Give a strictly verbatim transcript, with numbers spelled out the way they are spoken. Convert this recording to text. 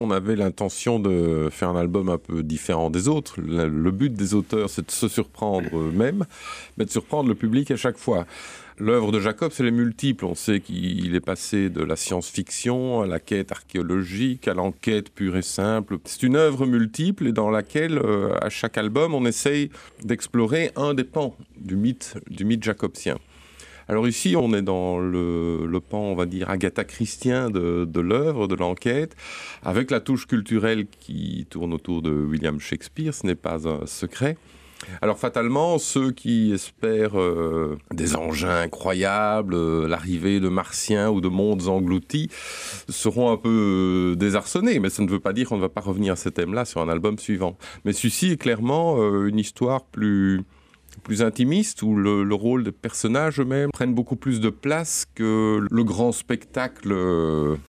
On avait l'intention de faire un album un peu différent des autres. Le, le but des auteurs, c'est de se surprendre eux-mêmes, mais de surprendre le public à chaque fois. L'œuvre de Jacob, c'est les multiples. On sait qu'il est passé de la science-fiction à la quête archéologique, à l'enquête pure et simple. C'est une œuvre multiple et dans laquelle, euh, à chaque album, on essaye d'explorer un des pans du mythe, du mythe jacobsien. Alors ici, on est dans le, le pan, on va dire, agatha-christien de, de l'œuvre, de l'enquête, avec la touche culturelle qui tourne autour de William Shakespeare, ce n'est pas un secret. Alors fatalement, ceux qui espèrent euh, des engins incroyables, euh, l'arrivée de martiens ou de mondes engloutis, seront un peu euh, désarçonnés. Mais ça ne veut pas dire qu'on ne va pas revenir à ce thème-là sur un album suivant. Mais celui-ci est clairement euh, une histoire plus... plus intimiste, où le, le rôle des personnages eux-mêmes prennent beaucoup plus de place que le grand spectacle